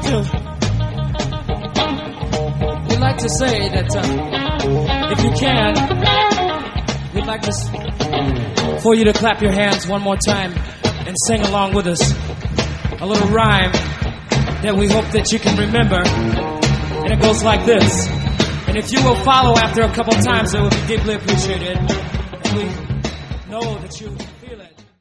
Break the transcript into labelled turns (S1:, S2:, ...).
S1: too. We'd like to say that if you can, we'd like for you to clap your hands one more time and sing along with us a little rhyme that we hope that you can remember. And it goes like this. And if you will follow after a couple times, it will be deeply appreciated. And we know that you